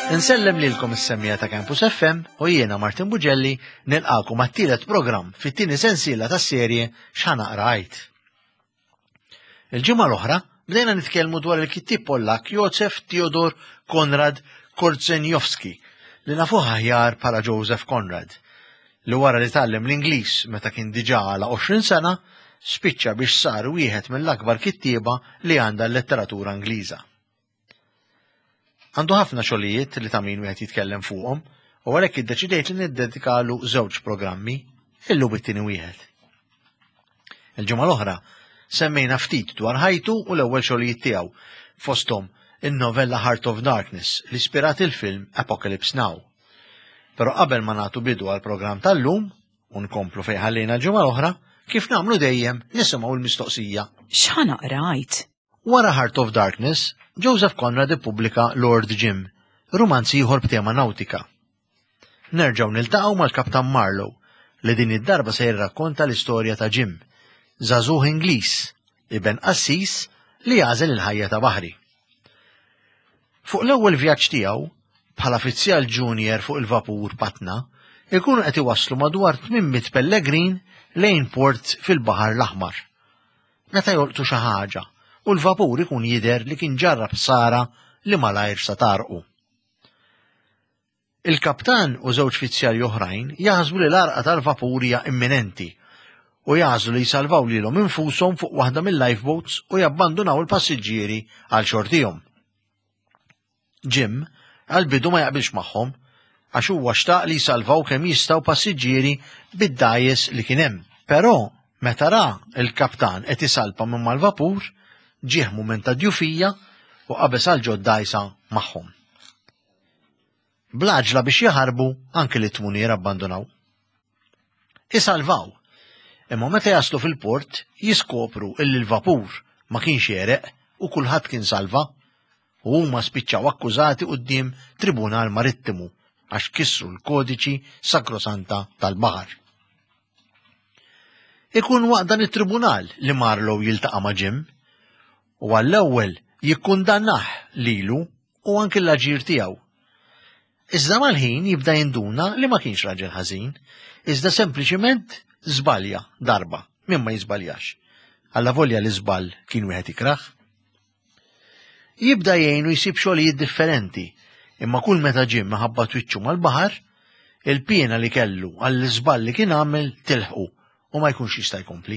Insellem lilkom is-semmija ta' Campus FM u jiena Martin Buġelli nilqakom għat-tielet programm fit-tieni sensiela tas-serje X'ħanaqra għid. Il-ġimgħa l-oħra bdejna nitkellmu dwar il-kittib Pollak Józef Theodor Konrad Korzeniowski li nafuh aħjar bħala Joseph Conrad li wara li tgħallem l-Ingliż meta kien diġà għala 20 sena spiċċa biex sar wieħed mill-akbar kittieba li għandha l-letteratura Ingliża. Għandu ħafna xogħlijiet li ta' min wieħed jitkellem fuqhom u għalhekk iddeċidejt li niddedikalu żewġ programmi illu bit-tieni wieħed. Il-ġimgħa l-oħra semmejna ftit dwar ħajtu u l-ewwel xogħlijiet tiegħu fosthom in-novella Heart of Darkness li ispirat il-film Apocalypse Now. Però qabel ma nagħtu bidu għall-programm tal-lum u nkomplu fejn ħallejna l-ġimgħa l-oħra, kif nagħmlu dejjem nisimgħu l-mistoqsija. X'ħanaqra għid? Wara Heart of Darkness, Joseph Conrad ippubblika Lord Jim, romanzi ieħor b'tema nawtika. Nerġgħu niltaqgħu mal-Kaptan Marlowe li din id-darba se jirrakkonta l-istorja ta' Jim, żagħżugħ Ingliż, iben qassis li jagħżel il-ħajja ta' baħri. Fuq l-ewwel vjaġġ tiegħu, bħala uffiċjal junior fuq il-vapur Patna, ikunu qed iwasslu madwar 800 pellegrin lejn port fil-Baħar l-Aħmar. Meta jolqtu xi ħaġa u l-vapur ikun jidher li kien ġarrab sara li malajr sa tarqu. Il-kaptan u żewġ uffiċjali oħrajn jaħsbu li l-għarqa tal-vapur hija imminenti u jażlu li jsalvaw lilhom infushom fuq waħda mill-lifeboats u jabbandunaw il-passiġġieri għal xortihom. Jim għal-bidu ma jaqbilx magħhom għax huwa xtaq li jsalvaw kemm jistgħu passiġġieri bid-dajjes li kien hemm. Però meta ra il-kaptan qed isalpa minn mal-vapur, ġieħ mument ta' djufija u qabeż għal ġoddajsa magħhom. Blaġla biex jaħarbu anke li t-tmunier abbandunaw. Isalvaw, imma meta jaslu fil-port jiskopru illi l-vapur ma kienx jereq u kulħadd kien salva u huma spiċċaw akkużati quddiem tribunal marittimu għax kissru l-kodiċi sakrosanta tal-baħar. Ikun waqt dan it-tribunal li Marlowe jiltaqa' ma' Jim u għall-ewwel jikkundannaħ lilu u anke l-aġir tiegħu. Iżda mal-ħin jibda jinduna li ma kienx raġel ħażin, iżda sempliċiment żbalja darba minn ma jiżbaljax. Alla volja li żball kien wieħed ikraħ. Jibda jgħinu jsib xogħlijiet differenti, imma kull meta Jim ħabba twiċċu mal-baħar, il-piena li kellu għall-iżball li kien għamel tilħqu u ma jkunx jista' jkompli.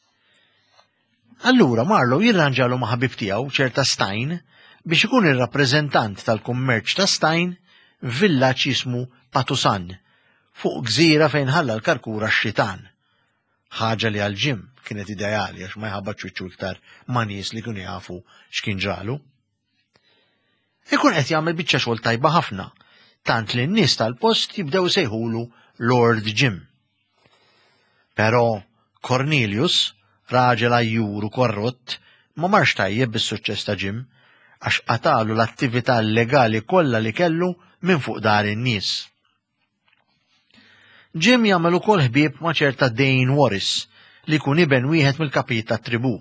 Allura Marlowe jirranġalu ma' ħabib tiegħu ċerta Stein biex ikun ir-rappreżentant tal-kummerċ ta' Stein f'villaġġ jismu Patusan fuq gżira fejn ħalla l-karkura x-xitan. Ħaġa li għal Jim kienet ideali għax ma jħabbax wiċċu iktar ma' nies li kienu jafu x'kien ġralu. Ikun qed jagħmel biċċa xogħol tajba ħafna, tant li n-nies tal-post jibdew sejħulu Lord Jim. Però Cornelius, raġel ajjur u korrott, ma marx tajjeb bis-suċċess ta' Jim għax qatalu l-attività legali kollha li kellu minn fuq dar in-nies. Jim jagħmel ukoll ħbieb ma' ċerta Dane Warris li jkun iben wieħed mill-kapit tat-tribù.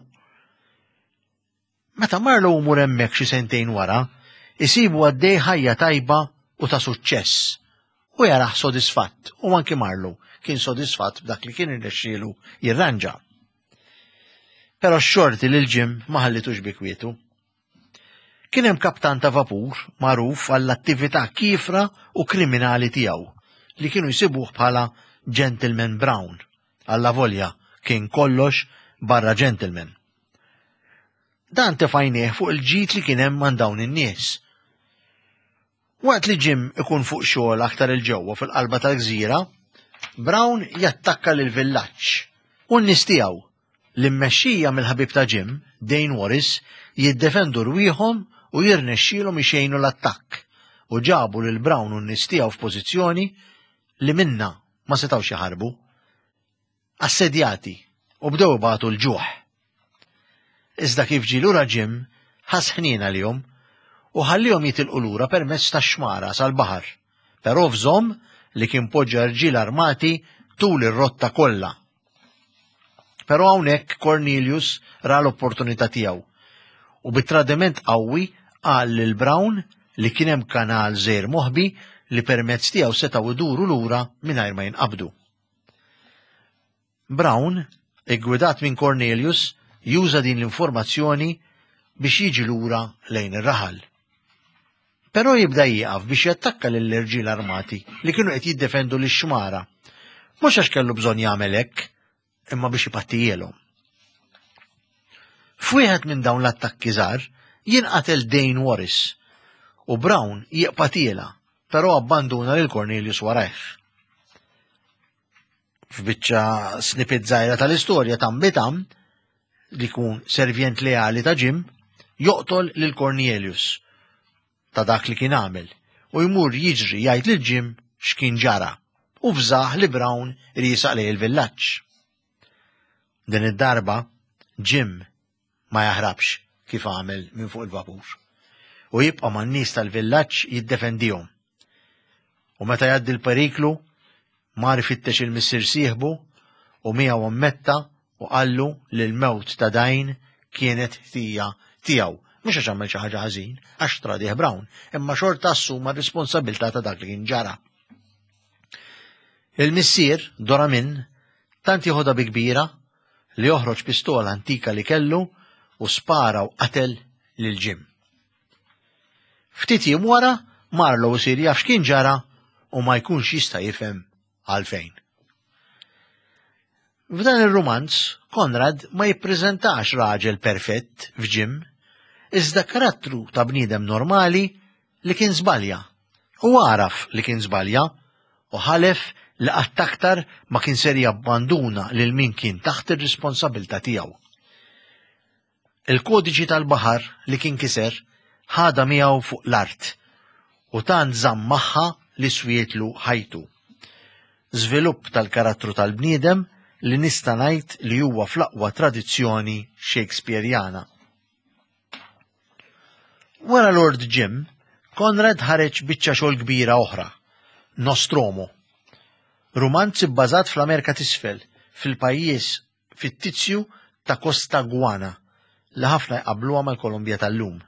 Meta Marlowe mur hemmhekk xi sentejn wara, isibu għaddej ħajja tajba u ta' suċċess u jaraħ sodisfatt u anke Marlowe kien sodisfatt b'dak li kien irnexxielu jirranġa. Però x-xorti lil Jim ma ħallitux bi kwietu. Kien hemm kaptan ta' vapur magħruf għall-attività kiefra u kriminali tiegħu li kienu jsibuh bħala Gentleman Brown, alla volja kien kollox barra gentleman. Dan tefajnieh fuq il-ġid li kien hemm man dawn in-nies. Waqt li Jim ikun fuq xogħol aktar il-ġewwa fil-qalba tal-gżira, Brown jattakka lill-villaġġ u n-nies tiegħu l-immexxija mill-ħabib ta' Jim, Dane Warris, jiddefendu rwieħhom u jirnexxielhom ixejnu l-attakk u ġabu lil Brown u n-nies tiegħu f'pożizzjoni li minna ma setgħux jaħarbu. Assedjati u bdew ibagħtu l-ġuħ. Iżda kif ġie lura Jim ħass ħnien għalihom u ħallihom jitilqu lura permezz tax-xmara sal-baħar, però fżomm li kien poġġa rġiel armati tul ir-rotta kollha. Però hawnhekk Cornelius ra l-opportunità tiegħu u bit-tradiment qawwi qal lil Brown li kien hemm kanal żgħir moħbi li permezz tiegħu setgħu iduru lura mingħajr ma jinqabdu. Brown, iggwidat minn Cornelius, juża din l-informazzjoni biex jiġi lura lejn ir-raħal. Però jibda jieqaf biex jattakka lill-irġiel armati li kienu qed jiddefendu lix-xmara, mhux għax kellu bżonn jagħmel hekk, imma biex ipattijelhom. F'wieħed minn dawn l-attakki żgħar jinqatel Dane Warris u Brown jiqpatiela, però abbanduna lil Cornelius warajh. F'biċċa snippet żgħira tal-istorja tam bitam li jkun servjent leali ta' Jim joqtol lil Cornelius ta' dak li kien għamel u jmur jiġri jgħid lil Jim x'kien ġara u fżaħ li Brown risaq lejn il-villaġġ. Din id-darba Jim ma jaħrabx kif għamel minn fuq il-vapur u jibqa' man-nies tal-villaġġ jiddefendihom. U meta jgħaddi l-periklu mar ifittex il-missier sieħbu u miegħu ammetta u qallu li l-mewt ta' Dane kienet ħtija tiegħu, mhux għax għamel xi ħaġa ħażin, għax tradih Brown, imma xorta assuma r-responsabbiltà ta' dak li kien ġara. Il-missier Doramin tant jieħodha bi kbira li joħroġ pistola antika li kellu u spara u qatel lil Jim. Ftit jiem wara Marlowe isir jaf x'kien ġara u ma jkunx jista' jifhem għalfejn. F'dan ir-rumanz, Conrad ma jippreżentax raġel perfett f'Jim, iżda karattru ta' bniedem normali li kien żbalja. U għaraf li kien żbalja u ħalef li qatt aktar ma kien ser jabbanduna lil min kien taħt ir-responsabbiltà tiegħu. Il-kodiċi tal-baħar li kien kiser ħada miegħu fuq l-art u tant żamm magħha li swietlu ħajtu. Żvilupp tal-karattru tal-bniedem li nista' ngħid li huwa fl-aqwa tradizzjoni Shakespeareana. Wara Lord Jim, Conrad ħareġ biċċa xogħol kbira oħra, Nostromo. Rumanz ibbażat fl-Amerika t'isfel, fil-pajjiż fittizju ta' Costaguana, li ħafna jqabbluha mal-Kolombja tal-lum.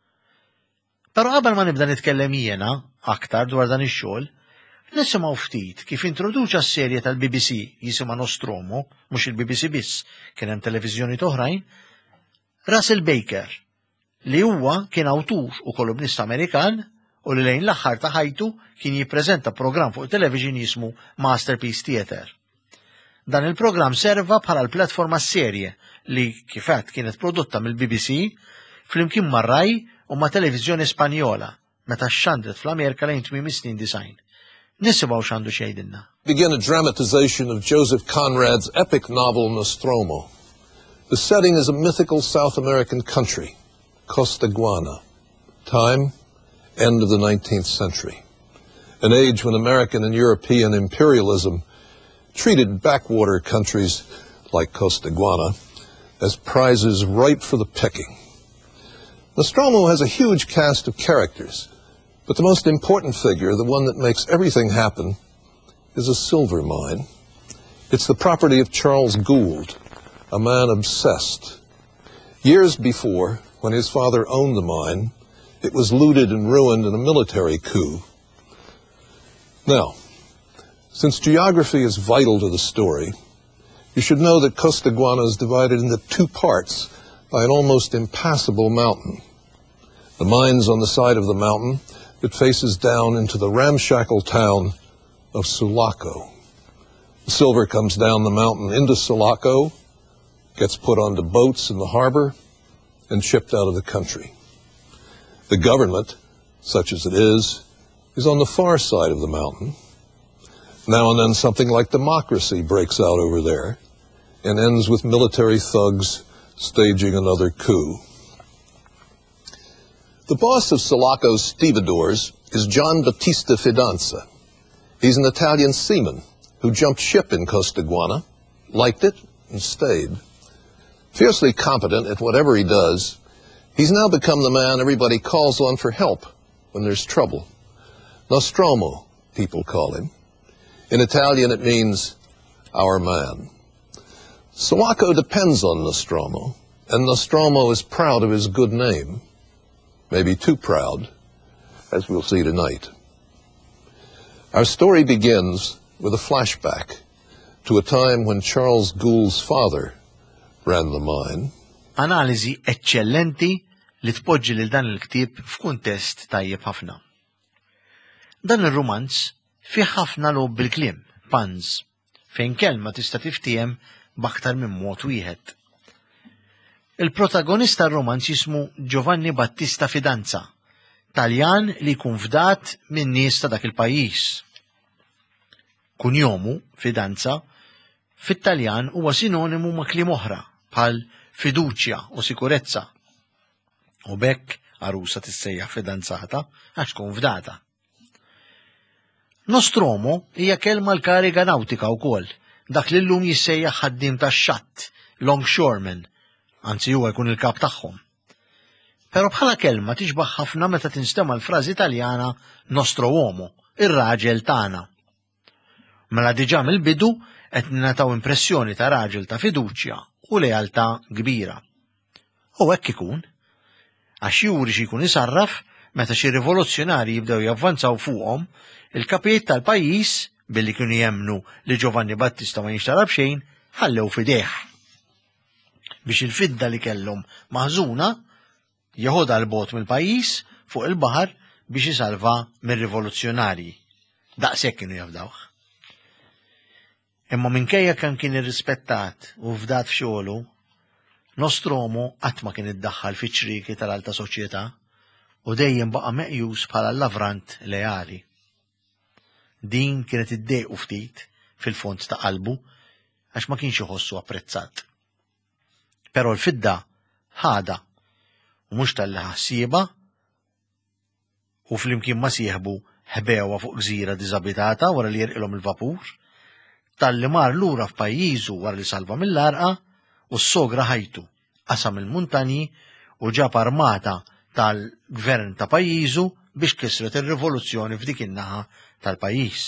Però qabel ma nibda nitkellem jiena aktar dwar dan ix-xogħol, nisimgħu ftit kif introduċa s-serje tal-BBC jisimha Nostromo, mhux il-BBC biss, kien hemm televiżjoni oħrajn, Russell Baker, li huwa kien awtur u kolumnista Amerikan u li lejn l-aħħar ta' ħajtu kien jippreżenta programm fuq television jismu Masterpiece Theatre. Dan il-programm serva bħala l-platforma s-serje li kifat kienet prodotta mill-BBC flimkien mar-Rai u ma' televiżjoni Spanjola meta xxandret fl-Amerika lejn tmiem is-snin design. Nisimgħu x'għandu xejdilna. Begin a dramatization of Joseph Conrad's epic novel Nostromo. The setting is a mythical South American country, Costaguana. Time, end of the 19th century. An age when American and European imperialism treated backwater countries like Costaguana as prizes ripe for the picking. Nostromo has a huge cast of characters, but the most important figure, the one that makes everything happen, is a silver mine. It's the property of Charles Gould, a man obsessed. Years before, when his father owned the mine, it was looted and ruined in a military coup. Now, since geography is vital to the story, you should know that Costaguana is divided into two parts by an almost impassable mountain. The mine's on the side of the mountain that faces down into the ramshackle town of Sulaco. The silver comes down the mountain into Sulaco, gets put onto boats in the harbor, and shipped out of the country. The government, such as it is on the far side of the mountain. Now and then something like democracy breaks out over there and ends with military thugs staging another coup. The boss of Sulaco's stevedores is John Battista Fidanza. He's an Italian seaman who jumped ship in Costaguana, liked it, and stayed. Fiercely competent at whatever he does, he's now become the man everybody calls on for help when there's trouble. Nostromo, people call him. In Italian, it means our man. Sulaco depends on Nostromo, and Nostromo is proud of his good name. Maybe too proud. as we'll see tonight. Our story begins with a flashback to a time when Charles Gould's father ran the mine. Analiżi eċċellenti li tpoġġi lil dan il-ktieb f'kuntest tajjeb ħafna. Dan ir-romanz fih ħafna lob bil-kliem, puns, fejn kelma tista' tiftiem b'aktar minn mod wieħed. Il-protagonista r-romanz jismu Giovanni Battista Fidanza, Taljan li jkun fdat minn nies ta' dak il-pajjiż. Kunjomu, Fidanza, fit-Taljan huwa sinonimu ma' kliem oħra bħal fiduċja u sikurezza. U bekk arusa tissejjaħ fidanzata għax tkun fdata. Nostromo hija kelma l-kariga nautika wkoll, dak li llum jissejjaħ ħaddiem tax-xatt, longshoreman, anzi huwa jkun il-kap tagħhom. Però bħala kelma tixbaħ ħafna meta tinstema' l-frażi Taljana nostro uomo, ir-raġel tagħna. Mela diġà mill-bidu qed nagħtaw impressjoni ta' raġel ta' fiduċja u lealtà kbira. U hekk ikun, għax juri xi jkun isarraf meta xi rivoluzzjonarji jibdew javvanzaw fuqhom, il-kapijiet tal-pajjiż billi kienu jemmnu li Giovanni Battista ma jinxtara b'xejn ħallew fidejh. Biex il-fidda li kellhom maħżuna jeħodha l-bot mill-pajjiż fuq il-baħar biex isalva mir-rivoluzzjonarji. Daqshekk kienu jafdawh. Imma minkejja kemm kien irrispettat u fdat f'xogħlu, Nostromo qatt ma kien iddaħħal fiċ-ċrieki tal-alta soċjetà u dejjem baqa' meqjus bħala lavrant leali. Din kienet iddejqu ftit fil-fond ta' qalbu għax ma kienx iħossu apprezzat. Però l-fidda ħada u mhux tal-li ħassieba u flimkien ma sieħbu ħbewa fuq gżira diżabitata wara li jerqilhom il-vapur, tal-li mar lura f'pajjiżu wara li salva mill-arqa u s-sogra ħajtu qasam il-muntanji u ġab armata tal-gvern ta' pajjiżu biex kisret ir-rivoluzzjoni f'dik in-naħa tal-pajjiż.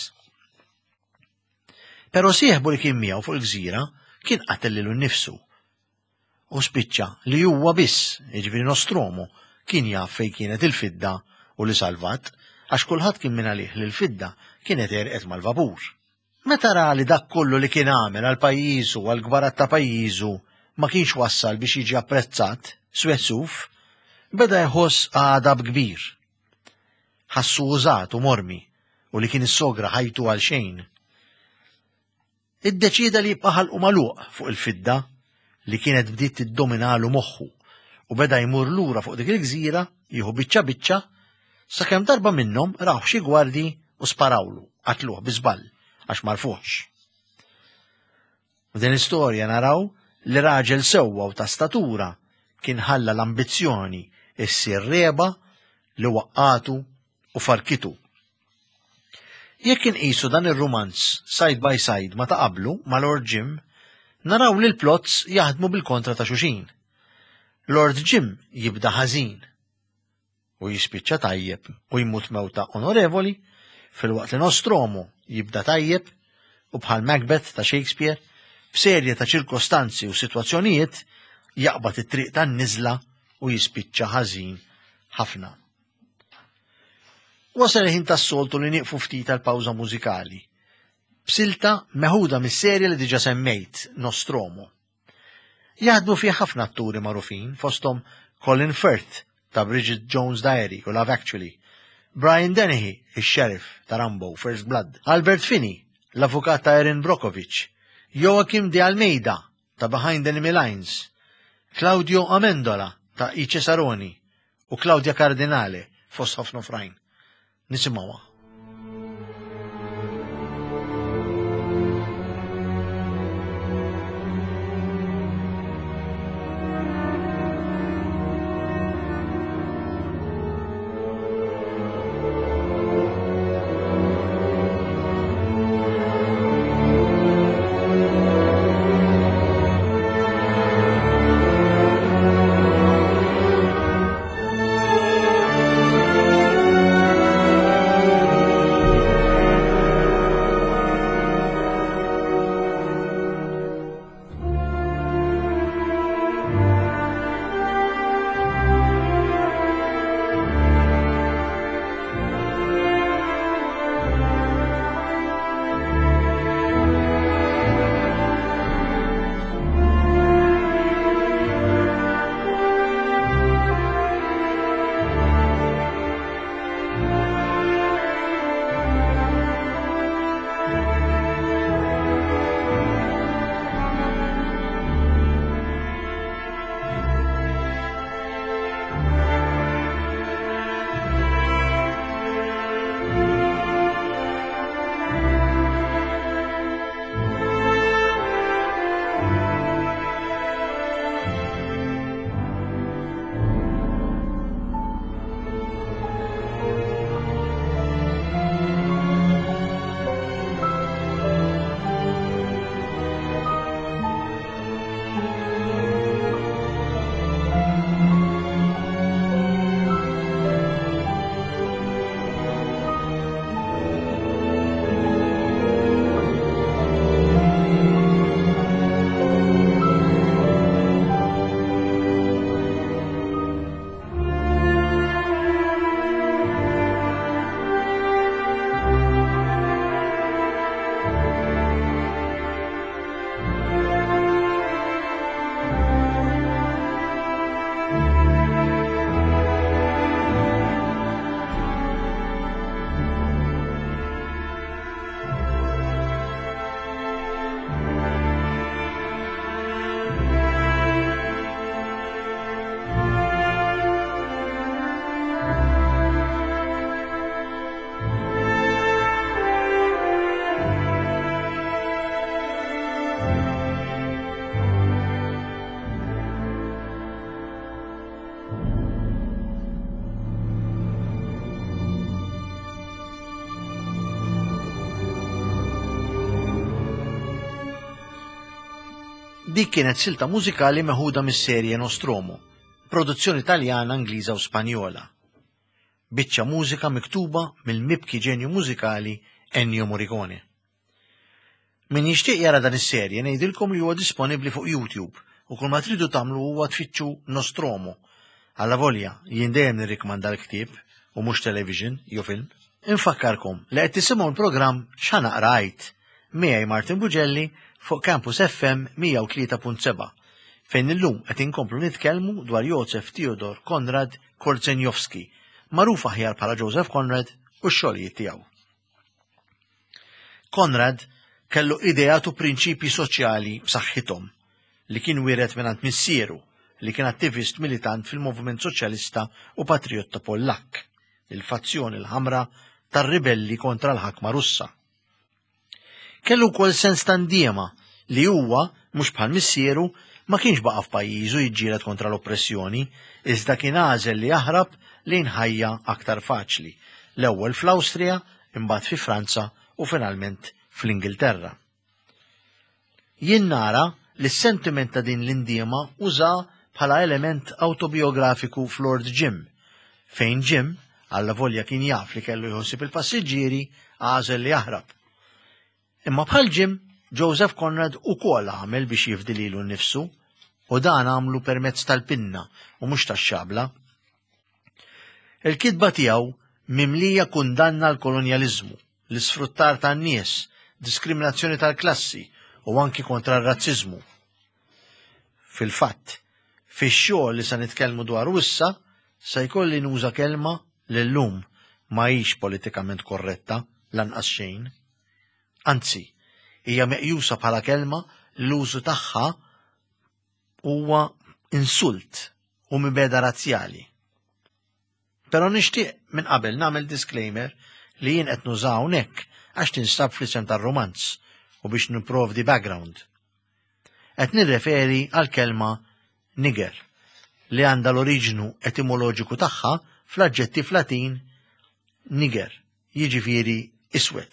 Però sieħbu li kien miegħu fuq il-gżira kien qatel lilu nnifsu. U spiċċa li huwa biss, jiġifieri Nostromo, kien jaf fejn kienet il-fidda u li salvat, għax kulħadd kien minn għalih li l-fidda kienet erqet mal-vapur. Meta ra li dak kollu li kien għamel għal pajjiżu u għal gbarat ta' pajjiżu ma kienx wassal biex jiġi apprezzat, swessuf, beda jħoss għadab kbir. Ħassu użat u mormi u li kien is-sogra ħajtu għal xejn. Iddeċida li jibqa' ħalqu magħluq fuq il-fidda li kienet bdiet tiddominalu moħħu u beda jmur lura fuq dik il-gżira jieħu biċċa biċċa sakemm darba minnhom raw xi gwardji u sparawlu qatluh biżball għax marfuħx. U din l-istorja naraw li raġel sewwa u ta' statura kien ħalla l-ambizzjoni issir reba li waqqatu u farkitu. Jekk inqisu dan ir-romanz side by side ma ta' qablu ma' Lord Jim, naraw li l-plots jaħdmu bil-kontra ta' xuxin. Lord Jim jibda ħażin u jispiċċa tajjeb u jmut mewta onorevoli, filwaqt li Nostromo jibda tajjeb u bħal Macbeth ta' Shakespeare f'serje ta' ċirkostanzi u sitwazzjonijiet jaqbad it-triq tan-niżla u jispiċċa ħażin ħafna. Wasal il-ħin tas-soltu li nieqfu ftit tal-pawża mużikali b'silta meħuda mis-serje li diġà semmejt, Nostromo. Jaħdmu fih ħafna atturi magħrufin fosthom Colin Firth ta' Bridget Jones' Diary u Love Actually, Brian Dennehy, ix-Sheriff ta' Rambo First Blood, Albert Finney, l-avukat ta' Erin Brockovich, Joaquim de Almeida ta' Behind Enemy Lines, Claudio Amendola ta' I Cesaroni u Claudia Cardinale fost ħafna oħrajn. Nisimgħuha. Dik kienet silta mużikali meħuda mis-serje Nostromo, produzzjoni Taljana, Ingliża u Spanjola. Biċċa mużika miktuba mill-mibki ġenju mużikali Ennio Morricone. Min jixtieq jara dan is-serje ngħidilkom li huwa disponibbli fuq YouTube u kull ma tridu tagħmlu huwa tfittxu Nostromo. Alla volja jien dejjem nirrikmanda l-ktieb u mhux television jew film. Infakkarkom li qed tisimgħu l-programm X'naqra Għid miegħi Martin Buġelli fuq Campus FM 103.7 fejn illum qed inkomplu nitkellmu dwar Józef Theodor Konrad Korzenjowski, magħruf aħjar bħala Joseph Conrad u x-xogħlijiet tiegħu. Konrad kellu ideat u prinċipji soċjali b'saħħithom li kien wieret mingħand missieru li kien attivist militant fil-Moviment Soċjalista u Patriotta Pollak, il-fazzjoni l-ħamra tar-ribelli kontra l-ħakma Russa. Kellu wkoll sens tandiema li huwa mhux bħal missieru ma kienx baqa' f'pajjiżu jiġġieled kontra l-oppressjoni, iżda kien għażel li jaħrab lejn ħajja aktar faċli, l-ewwel fl-Awstrija, imbagħad fi Franza u finalment fl-Ingilterra. Jien nara li s-sentiment ta' din l-indiema uża bħala element autobiografiku f'Lord Jim, fejn Jim, alla volja kien jaf li kellu jħossib il-passiġġieri, għażel li jaħrab. Imma bħal Jim, Joseph Conrad ukoll għamel biex jifdi lilu nnifsu, u dan għamlu permezz tal-pinna u mhux tax-xabla. Il-kitba tiegħu mimlija kundanna l-kolonjaliżmu, l-isfruttar tan-nies, diskriminazzjoni tal-klassi u anki kontra r-razziżmu. Fil-fatt, fix-xogħol li se nitkellmu dwaru issa, se jkolli nuża kelma li llum ma hix politikament korretta lanqas xejn. Anzi, hija meqjusa bħala kelma l-użu tagħha huwa insult u mibeda razzjali. Però nixtieq minn qabel nagħmel disclaimer li jien qed nuża hawnhekk għax tinstab fl-isem tar-romanz u biex nipprovdi background. Qed nirreferi għal kelma nigger li għandha l-oriġinu etimoloġiku tagħha fl-aġġettiv Latin niger, jiġifieri iswed.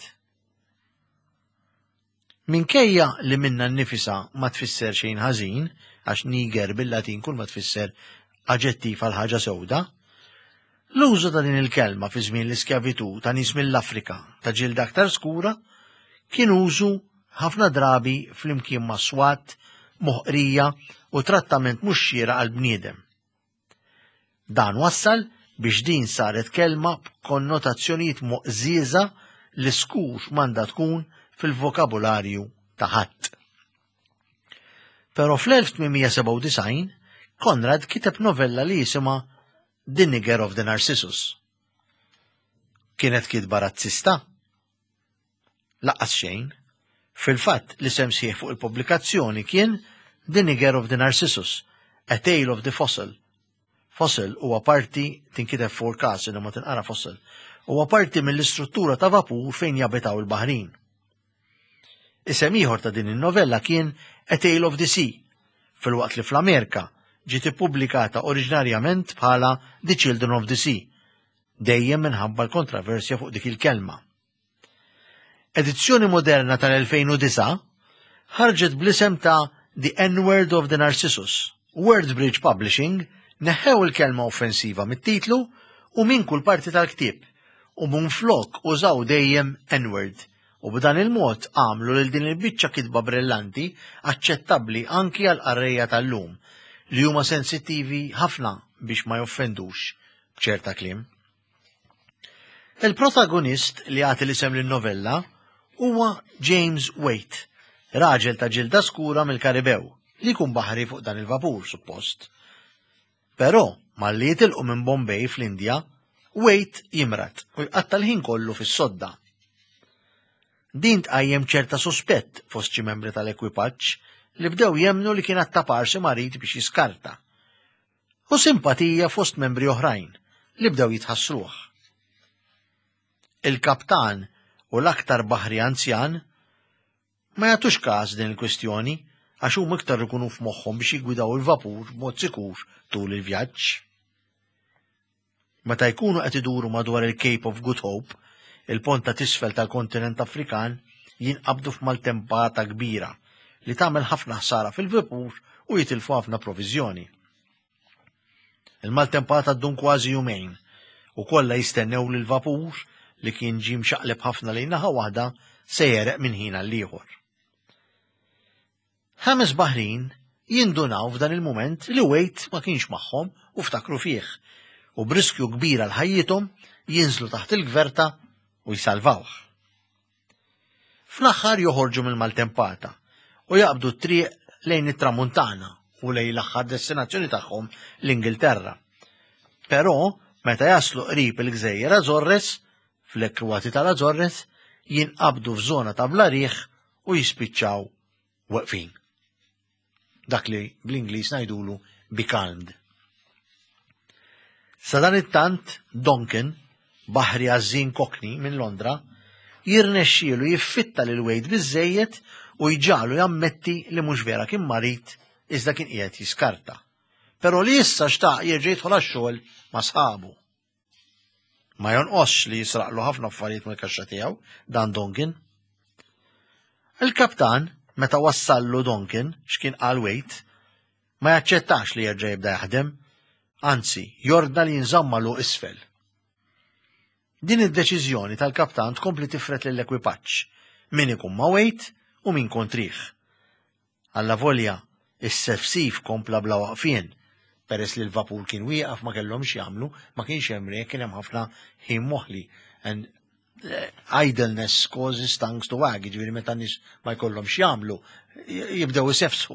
Minkejja li minna nnifisha ma tfisser xejn ħażin, għax niger bil-Latin kull ma tfisser aġġettiv għal ħaġa sewda, l-użu ta' din il-kelma fi żmien l-iskjavitu ta' nies mill-Afrika ta' ġilda aktar skura kien użu ħafna drabi flimkien ma' swat, moħqrija u trattament mhux xieraq għal bniedem. Dan wassal biex din saret kelma b'konnotazzjonijiet moqżiża li skur m'għandha tkun fil-vokabularju ta' ħadd. Però fl-1897 Konrad kiteb novella li jisimha The Nigger of the Narcissus. Kienet kitba razzista? Laqqas xejn. Fil-fatt li sem sieħ fuq il-pubblikazzjoni kien The Nigger of the Narcissus, A Tale of the Fossil. Fossil huwa parti tinkiteb forecast inha ma tinqara fossil. Huwa parti mill-istruttura ta' vapur fejn jabitaw il-baħrin. Isem ieħor ta' din in-novella kien A Tale of the Sea, filwaqt li fl-Amerika ġiet ippubblikata oriġinarjament bħala The Children of the Sea, dejjem minħabba l-kontroversja fuq dik il-kelma. Edizzjoni moderna tal-2009 ħarġet bl-isem ta' The N-Word of the Narcissus. Wordbridge Publishing neħħew il-kelma offensiva mit-titlu u minn kull parti tal-ktieb u minflok użaw dejjem N-word u b'dan il-mod għamlu lil din il-biċċa kitba brillanti aċċettabbli anki għal qarrejja tal-lum li huma sensittivi ħafna biex ma joffendux b'ċerta kliem. Il-protagonist li għati l-isem lin-novella huwa James Waite, raġel ta' ġilda skura mill-Karibew li jkun baħri fuq dan il-vapur suppost. Però malli jitilqu minn Bombay fl-Indja, Waite jimrat u jqatta l-ħin kollu fis-sodda. Din tqajjem ċerta sospett fost xi membri tal-ekwipaġġ li bdew jemmnu li kien attaparsi marit biex jiskarta. U simpatija fost membri oħrajn li bdew jitħassruh. Il-kaptan u l-aktar baħri anzjan ma jagħtux każ din il-kwestjoni għax huma iktar ikunu f'moħħhom biex jigwidaw il-vapur b'mod sikur tul il-vjaġġ. Meta jkunu qed iduru madwar il-Cape of Good Hope, il-pont ta' tisfel tal-kontinent Afrikan jinqabdu f'maltempata kbira li tagħmel ħafna ħsara fil-vapur u jitilfu ħafna proviżjoni. Il-maltempata ddum kważi jumejn u kollha jistennew li l-vapur li kien ġie mxaqleb ħafna lejn naħa waħda se jereq minn ħin għal ieħor. 5 baħrin jindunaw f'dan il-mument li Wade ma kienx magħhom u ftakru fih u b'riskju kbir għal ħajjithom jinżlu taħt il-gverta u jsalvawh. Fl-aħħar joħorġu mill-maltempata u jaqbdu t-triq lejn it-tramuntana u lejn l-aħħar destinazzjoni tagħhom l-Ingilterra. Però meta jaslu qrib il-Gżejjer Azorres, fl-ekwati tal-Azorres, jinqabdu f'żona ta' blariħ u jispiċċaw waqfin. Dak li bl-Ingliż ngħidulu becalmed. Sa dan it-tant Donkin, baħri għażin kokni minn Londra, jirnexxielu jiffitta lil Wade biżżejjed u jġalu jammetti li mhux vera kien marit iżda kien qiegħed jiskarta. Però li issa xtaq jerġa' jidħol għax-xogħol ma' sħabu. Ma jonqosx li jisraqlu ħafna affarijiet mill-kaxxa tiegħu dan Donkin. Il-kaptan meta wassallu Donkin x'kien qal Wade ma jaċċettax li jerġa' jibda jaħdem, anzi jorda li jinżammalu isfel. Din id-deċiżjoni tal-kaptan tkompli tifret lill-ekwipaġġ min ikun ma' Wade u min kontrih. Alla volja is-sefsif kompla bla waqfien peress li l-vapur kien wieqaf ma kellhomx jagħmlu, ma kienx hemm riek, kien hemm ħafna ħin moħħli. And idleness causes tongues to wag, ġifieri meta nies ma jkollhomx jagħmlu jibdew isefsfu.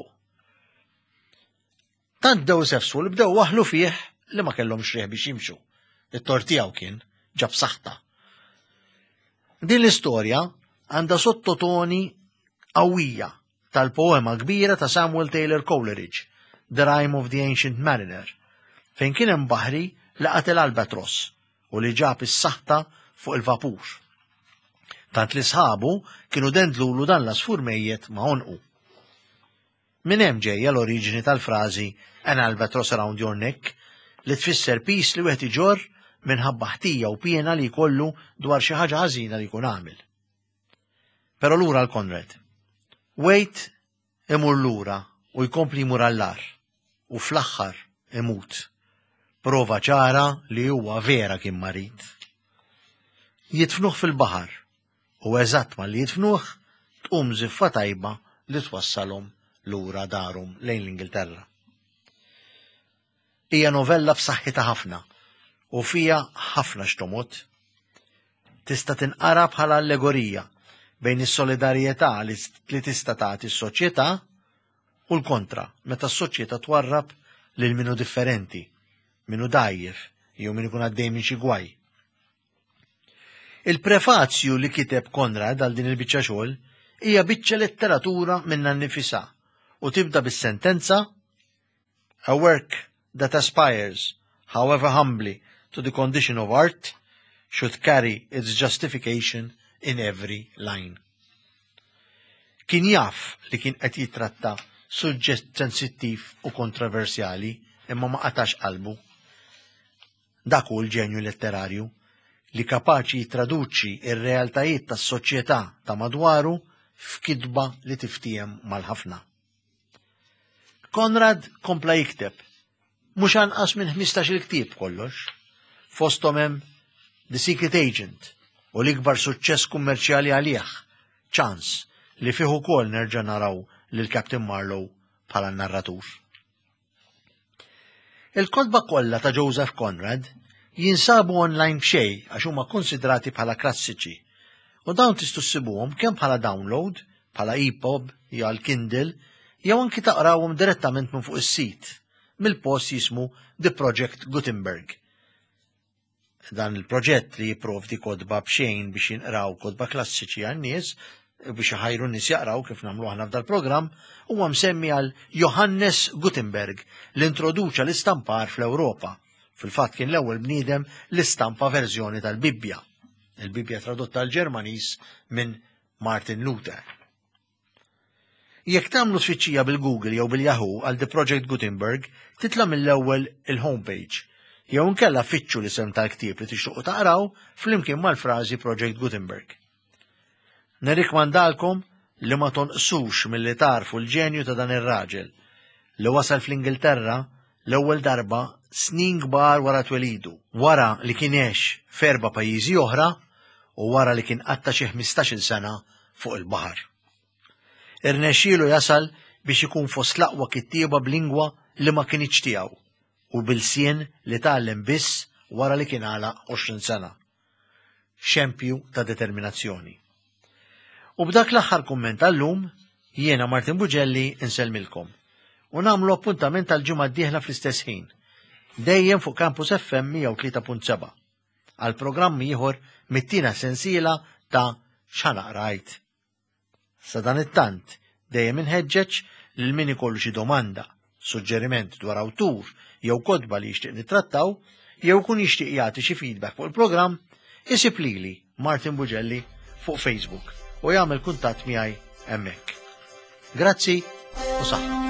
Tant bdew isefsfu li bdew waħlu fih li ma kellhomx rieħ biex jimxu. It-tort tiegħu kien ġab saħta. Din l-istorja għandha sottotoni qawwija tal-poema kbira ta' Samuel Taylor Coleridge, The Rime of the Ancient Mariner, fejn kien hemm baħri li qatel albatros u li ġab is-saħta fuq il-vapur. Tant li sħabu kienu dendlulu dan l-asfur mejjed ma' onqu. Min hemm ġejja l-oriġini tal-frażi An albatross around your neck li tfisser pis li wieħed iġorr minħabba ħtija u pjena li jkollu dwar xi ħaġa ħażina li jkun għamel. Però lura l-Conrad. Wade imur lura u jkompli jmur għall-ar u fl-aħħar imut. Prova ċara li huwa vera kien marit. Jitfnuh fil-baħar u eżatt ma li jitfnuh tqum żiffa tajba li twassalhom lura darhom lejn l-Ingilterra. Hija novella b'saħħitha ħafna u fija ħafna xtomot. Tista' tinqara bħala allegorija bejn is-solidarjetà li tista' tagħti s-soċjetà u l-kontra meta s-soċjetà twarrab lil minu differenti, minu dajjef jew min ikun għaddej minn xi gwaj. Il-prefazju li kiteb Conrad għal din il-biċċa xogħol hija biċċa letteratura minnha nnifisha u tibda bis-sentenza A work that aspires, however humbly, to the condition of art should carry its justification in every line. Kien jaf li kien qed jitratta suġġett sensittiv u kontroversjali imma ma qatax qalbu. Dak hu l-ġenju letterarju li kapaċi jitraduċi ir-realtajiet tas-soċjetà ta' madwaru f'kitba li tiftijem mal-ħafna. Conrad kompla jikteb, mhux anqas minn 15-il ktieb kollox, fosthom hemm The Secret Agent u l-ikbar suċċess kummerċjali għalih, Chance, li fih ukoll nerġa' naraw lil Captain Marlowe bħala narratur. Il-kotba kollha ta' Joseph Conrad jinsabu online b'xejn għax huma konsidrati bħala klassiċi u dawn tistgħu ssibuhom kemm bħala download, bħala EPUB jew l-Kindle jew anki taqrawhom direttament minn fuq is-sit mill-post jismu The Project Gutenberg. Dan il-proġett li jipprovdi kodba b'xejn biex jinqraw kodba klassiċi għan-nies biex iħajru n-nies jaqraw kif nagħmlu aħna f'dal programm huwa msemmi għal Johannes Gutenberg li introduċa l-istampar fl-Ewropa. Fil-fatt kien l-ewwel bniedem li stampa verżjoni tal-Bibbja. Il-Bibbja tradotta l-Ġermaniż minn Martin Luther. Jekk tagħmlu tfittxija bil-Google jew bil-Yahoo għal The Project Gutenberg, titla' mill-ewwel il-homepage. Jew inkella ffittxu l-isem tal-ktieb li tixtiequ taqraw flimkien mal-frażi Project Gutenberg. Nirrikmandalkom li ma tonqsux milli tarfu l-ġenju ta' dan ir-raġel li wasal fl-Ingilterra l-ewwel darba snin kbar wara twelidu, wara li kien għex f'erba' pajjiżi oħra u wara li kien qatta xi 15-il sena fuq il-baħar. Irnexxielu jasal biex ikun fost l-aqwa kittieba b'lingwa li ma kienx tiegħu u bil-sien li tgħallem biss wara li kien għalaq 20 sena. Xempju ta' determinazzjoni. U b'dak l-aħħar kumment tal-lum, jiena Martin Buġelli insellmilkom u nagħmlu appuntament tal-ġimgħa d-dieħla fl-istess ħin, dejjem fuq Campus FM 103.7 għal programmi ieħor mit-tiena sensiela ta' x'naqrajt. Sa dan it-tant dejjem inħeġġeġ lil min ikollu xi domanda, suġġeriment dwar awtur jew kotba li jixtieq nittrattaw jew kun jixtieq jagħti xi feedback fuq il-programm, isib lili Martin Buġelli fuq Facebook u jagħmel kuntatt miegħi hemmhekk. Grazzi u saħħa.